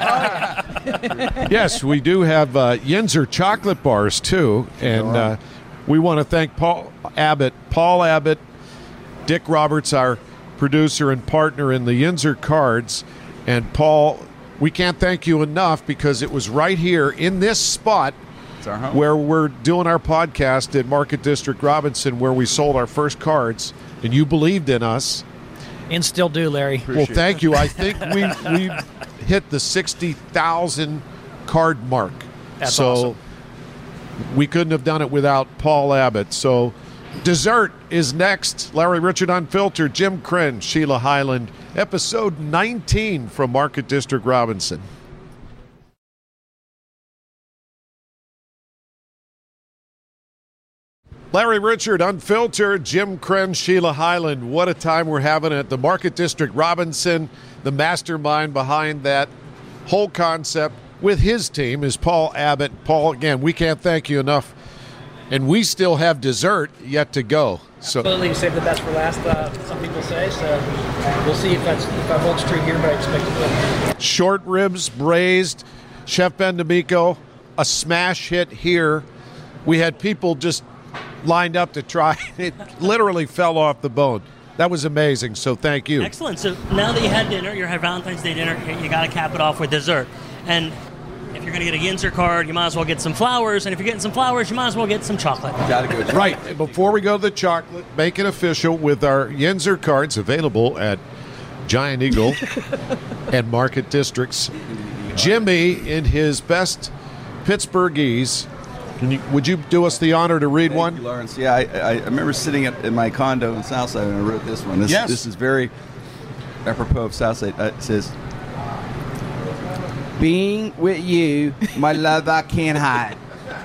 S6: Yes, we do have Yinzer chocolate bars too, and we want to thank Paul Abbott, Dick Roberts, our producer and partner in the Yinzer cards, and Paul. We can't thank you enough because it was right here in this spot where we're doing our podcast at Market District Robinson, where we sold our first cards, and you believed in us.
S8: And still do, Larry.
S6: Well, thank you. I think we hit the 60,000 card mark.
S8: That's
S6: so
S8: awesome.
S6: we couldn't have done it without Paul Abbott. So Dessert is next. Larry Richard Unfiltered, Jim Krenn, Sheila Highland, episode 19 from Market District Robinson. Larry Richard Unfiltered, Jim Krenn, Sheila Highland. What a time we're having at the Market District Robinson. The mastermind behind that whole concept with his team is Paul Abbott. Paul, again, we can't thank you enough. And we still have dessert yet to go. So
S8: Absolutely, you save the best for last, some people say. So we'll see if that holds true here, but I expect it will.
S6: Short ribs, braised, Chef Ben D'Amico, a smash hit here. We had people just lined up to try. It literally fell off the bone. That was amazing, so thank you.
S11: Excellent. So now that you had dinner, you had Valentine's Day dinner, you got to cap it off with dessert. And if you're going to get a Yinzer card, you might as well get some flowers. And if you're getting some flowers, you might as well get some chocolate.
S9: Gotta go.
S6: Right. And before we go to the chocolate, make it official with our Yinzer cards available at Giant Eagle and Market Districts. Jimmy, in his best Pittsburghese, would you do us the honor to read one?
S9: Thank you, Lawrence. Yeah, I remember sitting in my condo in Southside and I wrote this one. This is very apropos of Southside. It says, "Being with you, my love I can't hide.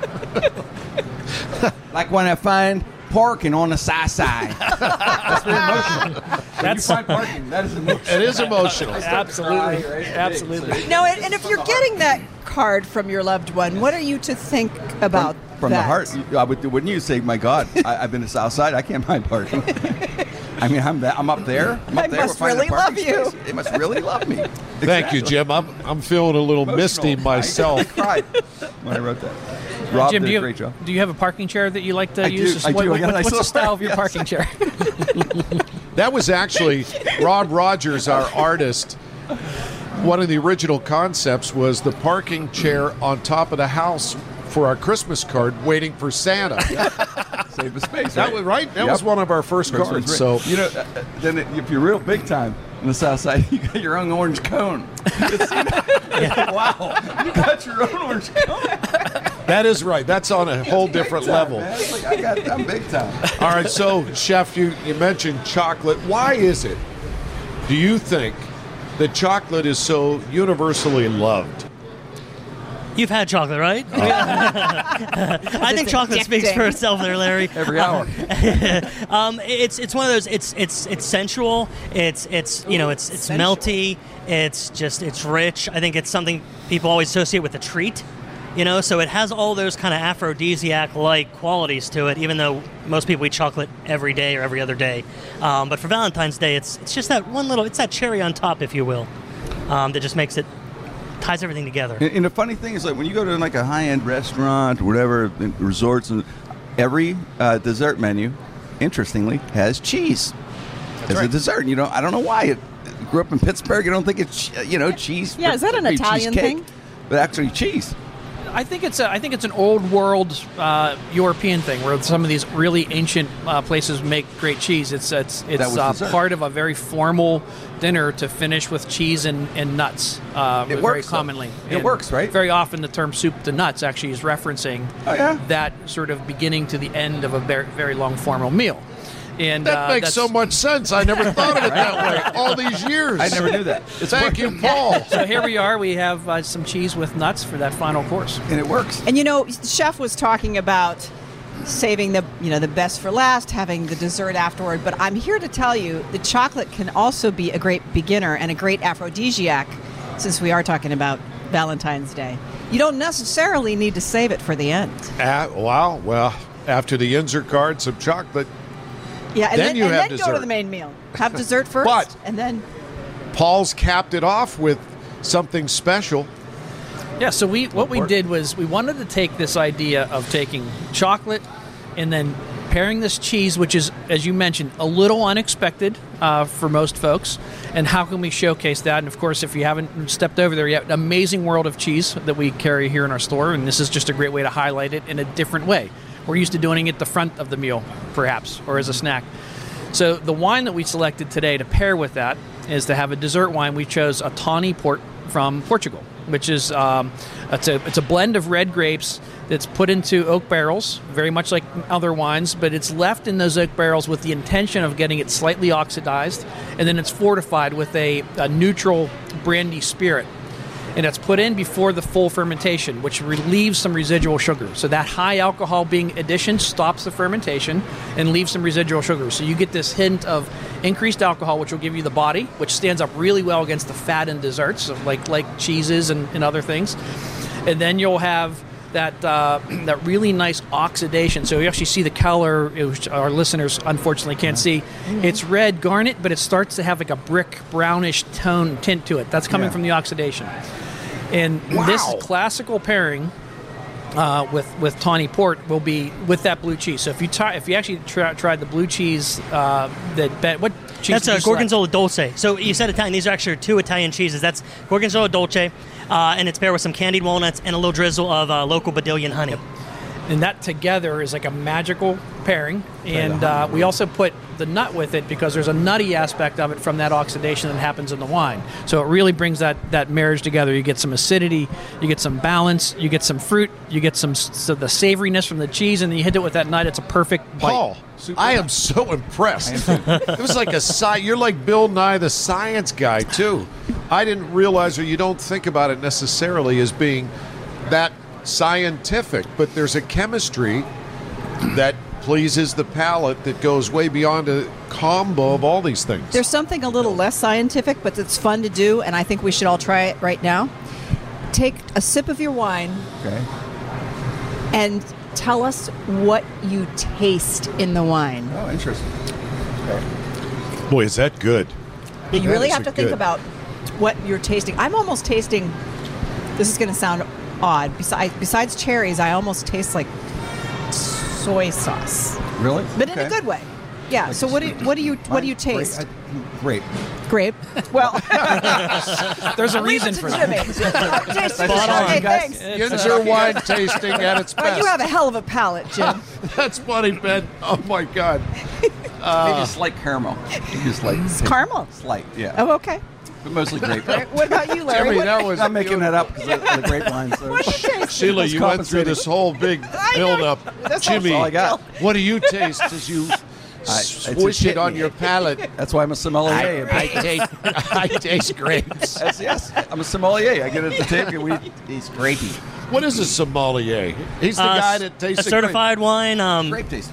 S9: Like when I find parking on the side side." That's very emotional. That's parking. That is emotional.
S6: It is emotional.
S8: Absolutely. Absolutely.
S7: No, and if you're getting that card from your loved one, what are you to think about
S9: from
S7: that?
S9: the heart? Wouldn't you say, "My God, I've been to Southside. I can't find parking." I mean, I'm up there.
S7: I must really love you.
S9: They must really love me.
S6: Thank you, Jim. I'm feeling a little misty myself.
S9: I cried when I wrote that. Rob
S8: Jim,
S9: did a great job.
S8: Do you have a parking chair that you like to use?
S9: I do.
S8: What's the style of your parking chair?
S6: That was actually Rob Rogers, our artist. One of the original concepts was the parking chair on top of the house for our Christmas card, waiting for Santa.
S9: Save the space.
S6: That was right. That was one of our first cards. So
S9: then, if you're real big time on the South Side, you got your own orange cone. Wow, you got your own orange cone.
S6: That is right. That's on a whole different level.
S9: I'm big time.
S6: All right. So, Chef, you mentioned chocolate. Why is it, do you think, that chocolate is so universally loved?
S11: You've had chocolate, right? I think chocolate speaks for itself there, Larry.
S9: Every hour.
S11: It's one of those. It's sensual. It's melty. It's rich. I think it's something people always associate with a treat. So it has all those kind of aphrodisiac-like qualities to it, even though most people eat chocolate every day or every other day. But for Valentine's Day, it's just that one little, it's that cherry on top, if you will, that just ties everything together.
S9: And the funny thing is, like, when you go to like a high-end restaurant or whatever, resorts, and every dessert menu, interestingly, has cheese as a dessert. I don't know why. I grew up in Pittsburgh. I don't think it's cheese.
S7: Yeah, is that an Italian thing?
S9: But actually, cheese.
S8: I think it's an old world European thing where some of these really ancient places make great cheese. It's part of a very formal dinner to finish with cheese and nuts.
S9: It works
S8: very commonly.
S9: It works, right?
S8: Very often, the term "soup to nuts" actually is referencing that sort of beginning to the end of a very, very long formal meal. And
S6: that makes so much sense. I never thought of it that way all these years.
S9: I never knew that.
S6: Thank you, Paul.
S8: So here we are. We have some cheese with nuts for that final course.
S9: And it works.
S7: And the chef was talking about saving the best for last, having the dessert afterward. But I'm here to tell you the chocolate can also be a great beginner and a great aphrodisiac, since we are talking about Valentine's Day. You don't necessarily need to save it for the end.
S6: Wow. Well, after the Yinzer card, some chocolate.
S7: Yeah, and then
S6: dessert.
S7: Go to the main meal. Have dessert first, and then
S6: Paul's capped it off with something special.
S8: Yeah, so what we did was we wanted to take this idea of taking chocolate and then pairing this cheese, which is, as you mentioned, a little unexpected for most folks. And how can we showcase that? And of course, if you haven't stepped over there yet, an amazing world of cheese that we carry here in our store, and this is just a great way to highlight it in a different way. We're used to doing it at the front of the meal, perhaps, or as a snack. So the wine that we selected today to pair with that is to have a dessert wine. We chose a tawny port from Portugal. which is it's a blend of red grapes that's put into oak barrels, very much like other wines, but it's left in those oak barrels with the intention of getting it slightly oxidized, and then it's fortified with a neutral brandy spirit. And it's put in before the full fermentation, which relieves some residual sugar. So that high alcohol being addition stops the fermentation and leaves some residual sugar. So you get this hint of increased alcohol, which will give you the body, which stands up really well against the fat in desserts, like cheeses and other things. And then you'll have that really nice oxidation. So you actually see the color, which our listeners unfortunately can't see. It's red garnet, but it starts to have like a brick brownish tint to it. That's coming from the oxidation. And this classical pairing with tawny port will be with that blue cheese. So if you actually tried the blue cheese, what cheese?
S11: That's a Gorgonzola Dolce. So you said Italian. These are actually 2 Italian cheeses. That's Gorgonzola Dolce, and it's paired with some candied walnuts and a little drizzle of local Badillion honey. Yep.
S8: And that together is like a magical pairing. And we also put the nut with it because there's a nutty aspect of it from that oxidation that happens in the wine. So it really brings that marriage together. You get some acidity, you get some balance, you get some fruit, you get the savoriness from the cheese, and then you hit it with that nut. It's a perfect bite.
S6: Paul, I am so impressed. It was like you're like Bill Nye the Science Guy, too. I didn't realize, or you don't think about it necessarily as being that scientific, but there's a chemistry that pleases the palate that goes way beyond a combo of all these things.
S7: There's something a little less scientific, but it's fun to do, and I think we should all try it right now. Take a sip of your wine and tell us what you taste in the wine.
S9: Oh, interesting. Okay.
S6: Boy, is that good.
S7: You really have to think about what you're tasting. I'm almost tasting, this is going to sound odd, besides cherries, I almost taste like soy sauce.
S9: Really?
S7: But in a good way. Yeah. Like, so what do you taste?
S9: Grape.
S7: Well,
S8: there's a reason for that.
S7: Okay, thanks.
S6: It's your wine tasting at its best.
S7: But you have a hell of a palate, Jim.
S6: That's funny, Ben. Oh my God.
S9: Maybe a slight caramel. Just like
S7: caramel.
S9: Slight, yeah.
S7: Oh, okay.
S9: But mostly grape.
S7: What about you, Larry?
S6: Jimmy,
S9: I'm making that up because of the grapevine. So.
S6: Sheila, you went through this whole big build-up. Jimmy,
S9: all I got.
S6: What do you taste as you swish it on your palate?
S9: That's why I'm a sommelier.
S6: I taste grapes.
S9: Yes, I'm a sommelier. I get at the table. He's grapey.
S6: What is a sommelier? He's the guy that tastes
S11: a certified wine
S9: grape taster.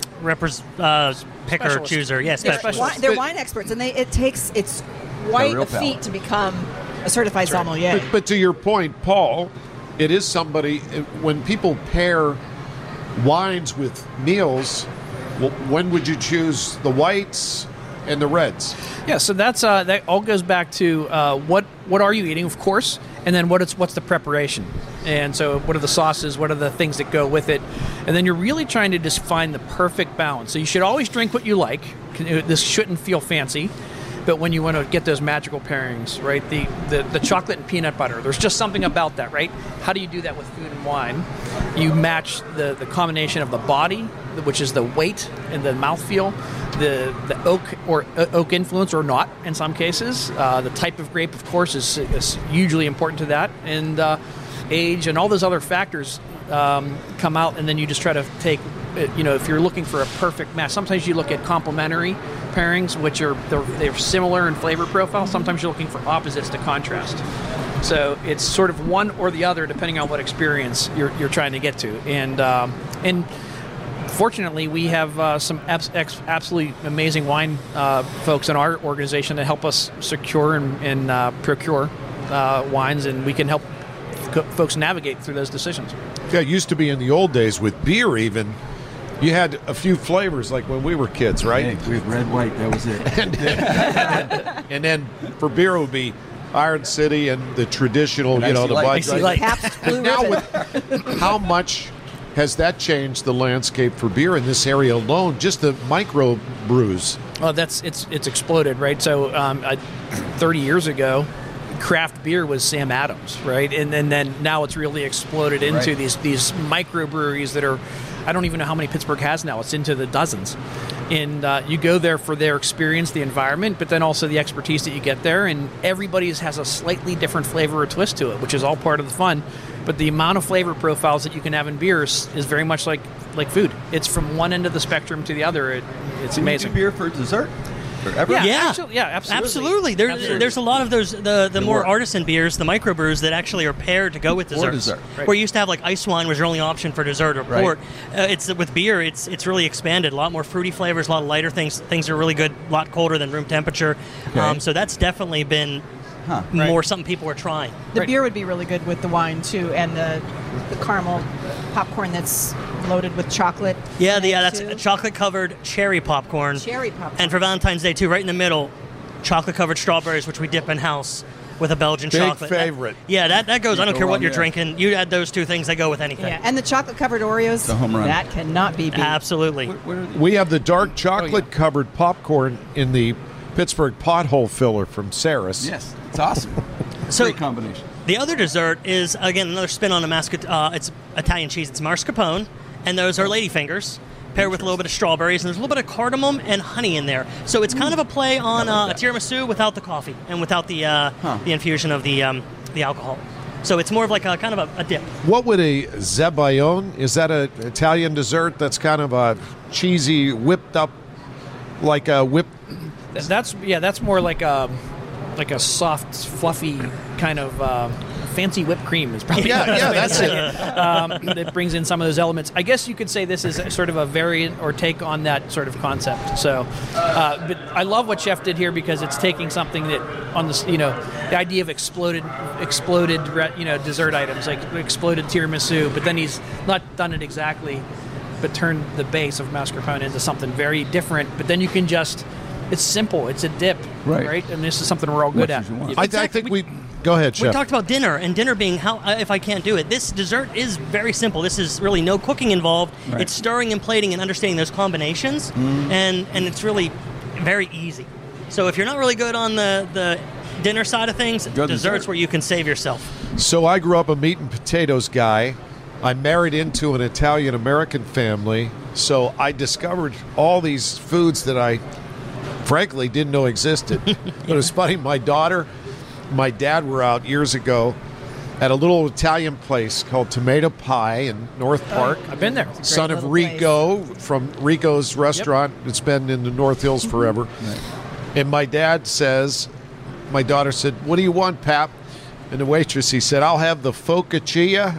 S11: Picker, chooser. Yes, specialist.
S7: They're wine experts, and it takes quite a feat to become a certified sommelier.
S6: But to your point, Paul, it is somebody, when people pair wines with meals, when would you choose the whites and the reds?
S8: Yeah, so that all goes back to what are you eating, of course, and then what's the preparation. And so what are the sauces, what are the things that go with it? And then you're really trying to just find the perfect balance. So you should always drink what you like. This shouldn't feel fancy. But when you want to get those magical pairings, right, the chocolate and peanut butter, there's just something about that, right? How do you do that with food and wine? You match the combination of the body, which is the weight and the mouthfeel, the oak influence or not in some cases. The type of grape, of course, is hugely important to that. And age and all those other factors come out, and then you just try to take, if you're looking for a perfect match, sometimes you look at complementary pairings, which they're similar in flavor profile. Sometimes you're looking for opposites to contrast. So it's sort of one or the other, depending on what experience you're trying to get to. And fortunately, we have some absolutely amazing wine folks in our organization that help us secure and procure wines, and we can help folks navigate through those decisions.
S6: Yeah, it used to be in the old days with beer even. You had a few flavors like when we were kids, right?
S9: Yeah, we had red, white, that was it.
S6: and then for beer it would be Iron City and the traditional, the Bud Light. Now with how much has that changed the landscape for beer in this area alone? Just the micro brews.
S8: Well, it's exploded, right? So 30 years ago, craft beer was Sam Adams, right? And then now it's really exploded into these microbreweries that are, I don't even know how many Pittsburgh has now. It's into the dozens. And you go there for their experience, the environment, but then also the expertise that you get there. And everybody's has a slightly different flavor or twist to it, which is all part of the fun. But the amount of flavor profiles that you can have in beers is very much like food. It's from one end of the spectrum to the other. It's amazing.
S9: Do beer for dessert?
S11: Yeah,
S8: absolutely.
S11: There's a lot of those the more artisan beers, the microbrews that actually are paired to go with desserts.
S9: Right.
S11: Where you used to have like ice wine was your only option for dessert or port. It's with beer, it's really expanded. A lot more fruity flavors, a lot lighter things. Things are really good, a lot colder than room temperature.
S9: Okay.
S11: So that's definitely been more something people are trying.
S7: The beer would be really good with the wine too, and the caramel popcorn that's loaded with chocolate.
S11: That's a chocolate-covered cherry popcorn. And for Valentine's Day, too, right in the middle, chocolate-covered strawberries, which we dip in-house with a Belgian chocolate.
S6: Big favorite.
S11: That goes. I don't care what you're drinking. You add those two things, they go with anything.
S7: Yeah, and the chocolate-covered Oreos,
S9: the home run.
S7: That cannot be beat.
S11: Absolutely.
S6: We have the dark chocolate-covered popcorn in the Pittsburgh pothole filler from Saris.
S9: Yes, it's awesome. Great combination.
S11: The other dessert is, again, another spin on it's Italian cheese. It's mascarpone, and those are ladyfingers, paired with a little bit of strawberries, and there's a little bit of cardamom and honey in there. So it's kind of a play on a tiramisu without the coffee and without the infusion of the alcohol. So it's more of like a kind of a dip.
S6: What would a zebayon? Is that an Italian dessert that's kind of a cheesy, whipped up, like a whipped?
S8: That's more like a soft, fluffy kind of fancy whipped cream is probably
S6: that's it.
S8: That brings in some of those elements. I guess you could say this is sort of a variant or take on that sort of concept. So, but I love what Chef did here because it's taking something that on the idea of exploded dessert items like exploded tiramisu, but then he's not done it exactly, but turned the base of mascarpone into something very different. But then you can just. It's simple. It's a dip, right? And this is something we're all good at.
S6: I think we go ahead, Chef.
S11: We talked about dinner, and dinner being how if I can't do it. This dessert is very simple. This is really no cooking involved. Right. It's stirring and plating and understanding those combinations, and it's really very easy. So if you're not really good on the dinner side of things, dessert's where you can save yourself.
S6: So I grew up a meat and potatoes guy. I married into an Italian-American family, so I discovered all these foods that I frankly didn't know existed. But it was funny, my daughter, my dad were out years ago at a little Italian place called Tomato Pie in North Park.
S8: I've been there.
S6: Son of Rico from Rico's restaurant. It's been in the North Hills forever.
S9: Right.
S6: And my dad says, my daughter said, "What do you want, Pap?" And the waitress, he said, "I'll have the focaccia."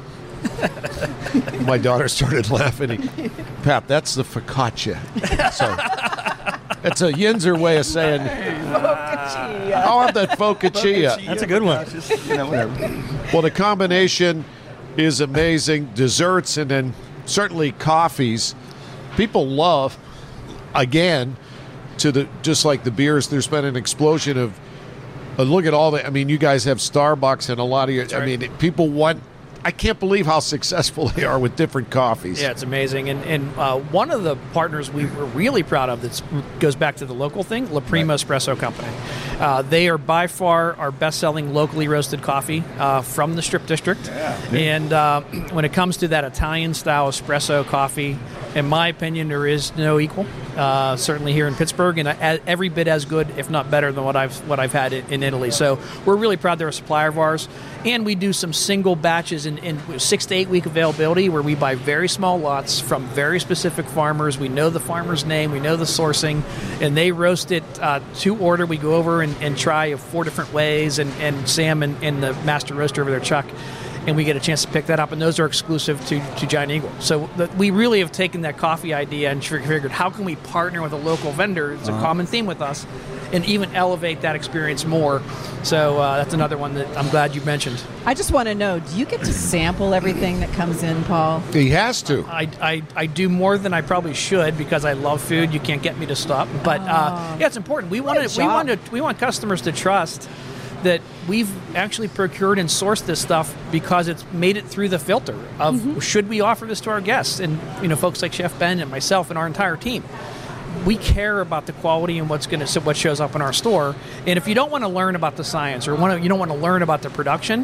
S6: My daughter started laughing. "Pap, that's the focaccia." So it's a Yinzer way of saying, "I'll have that focaccia."
S11: That's a good one.
S9: Whatever.
S6: Well, the combination is amazing. Desserts and then certainly coffees. People love, again, just like the beers, there's been an explosion of, look at all the, I mean, you guys have Starbucks and a lot of your, I mean, people want, I can't believe how successful they are with different coffees.
S8: Yeah, it's amazing. And one of the partners we were really proud of that goes back to the local thing, La Prima Espresso Company. They are by far our best-selling locally roasted coffee from the Strip District. Yeah. And when it comes to that Italian-style espresso coffee, in my opinion, there is no equal. Certainly here in Pittsburgh, and every bit as good, if not better, than what I've had in Italy. So we're really proud they're a supplier of ours, and we do some single batches in 6 to 8 week availability, where we buy very small lots from very specific farmers. We know the farmer's name, we know the sourcing, and they roast it to order. We go over and try 4 different ways, and Sam and the master roaster over there, Chuck. And we get a chance to pick that up, and those are exclusive to Giant Eagle. So we really have taken that coffee idea and figured, how can we partner with a local vendor? It's a common theme with us, and even elevate that experience more. So that's another one that I'm glad you mentioned.
S7: I just want to know, do you get to sample everything that comes in, Paul?
S6: He has to.
S8: I do more than I probably should, because I love food. You can't get me to stop. But yeah, it's important. We want customers to trust that we've actually procured and sourced this stuff because it's made it through the filter of should we offer this to our guests, and folks like Chef Ben and myself and our entire team. We care about the quality and what shows up in our store. And if you don't want to learn about the science, or you don't want to learn about the production,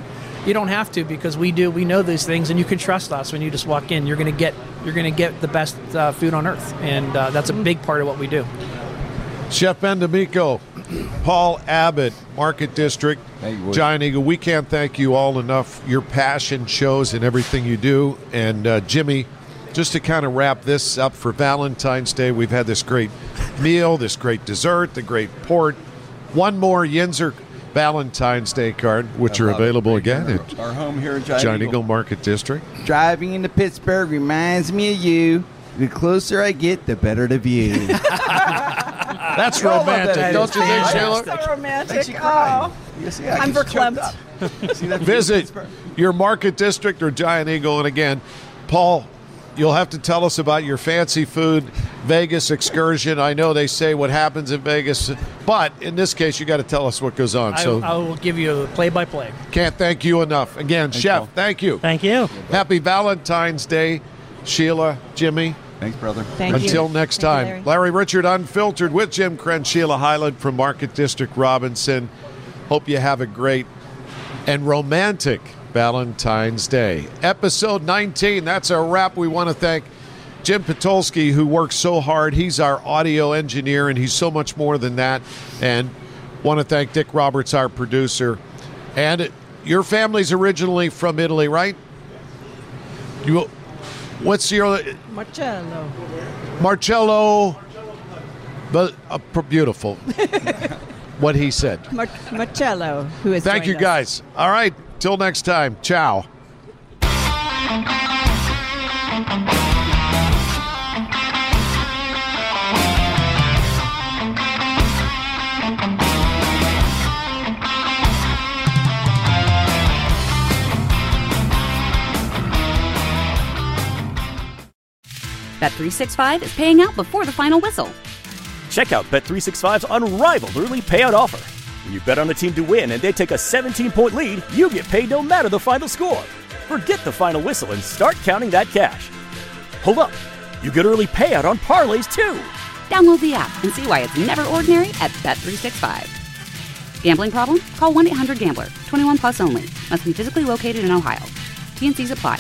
S8: You don't have to, because we do. We know these things, and you can trust us when you just walk in. You're going to get the best food on earth, and that's a big part of what we do.
S6: Chef Ben D'Amico, Paul Abbott, Market District, Giant Eagle, we can't thank you all enough. Your passion shows in everything you do. And Jimmy, just to kind of wrap this up for Valentine's Day, we've had this great meal, this great dessert, the great port. One more Yinzer Valentine's Day card, which are available again at
S9: our home here in
S6: Giant Eagle Market District.
S9: Driving into Pittsburgh reminds me of you. The closer I get, the better the view.
S6: That's romantic, don't you think, Sheila?
S7: So romantic. Oh, I'm verklempt.
S6: Visit your Market District or Giant Eagle. And again, Paul, you'll have to tell us about your fancy food Vegas excursion. I know they say what happens in Vegas, but in this case, you got to tell us what goes on.
S8: I will give you a play-by-play.
S6: Can't thank you enough. Again, Chef, thank you.
S11: Thank you.
S6: Happy Valentine's Day, Sheila, Jimmy.
S9: Thanks, brother.
S6: Until next time. Larry Richard Unfiltered with Jim Krenn, Sheila Hyland from Market District Robinson. Hope you have a great and romantic Valentine's Day. Episode 19, that's a wrap. We want to thank Jim Patolsky, who works so hard. He's our audio engineer, and he's so much more than that. And want to thank Dick Roberts, our producer. And your family's originally from Italy, right? What's your... Marcello. But beautiful. What he said.
S7: Marcello, who is
S6: Thank you, guys. All right. Till next time. Ciao.
S1: Bet365 is paying out before the final whistle.
S2: Check out Bet365's unrivaled early payout offer. When you bet on a team to win and they take a 17-point lead, you get paid no matter the final score. Forget the final whistle and start counting that cash. Hold up. You get early payout on parlays, too.
S1: Download the app and see why it's never ordinary at Bet365. Gambling problem? Call 1-800-GAMBLER. 21 plus only. Must be physically located in Ohio. T&Cs apply.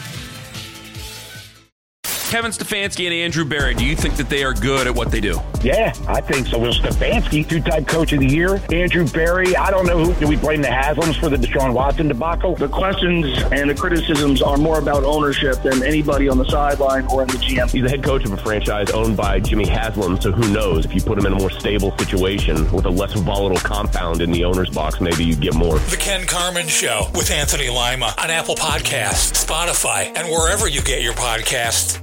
S3: Kevin Stefanski and Andrew Berry, do you think that they are good at what they do?
S12: Yeah, I think so. Well, Stefanski, two-time coach of the year. Andrew Berry, I don't know who. Do we blame the Haslams for the Deshaun Watson debacle?
S13: The questions and the criticisms are more about ownership than anybody on the sideline or in the GM.
S14: He's the head coach of a franchise owned by Jimmy Haslam, so who knows? If you put him in a more stable situation with a less volatile compound in the owner's box, maybe you'd get more.
S5: The Ken Carman Show with Anthony Lima on Apple Podcasts, Spotify, and wherever you get your podcasts.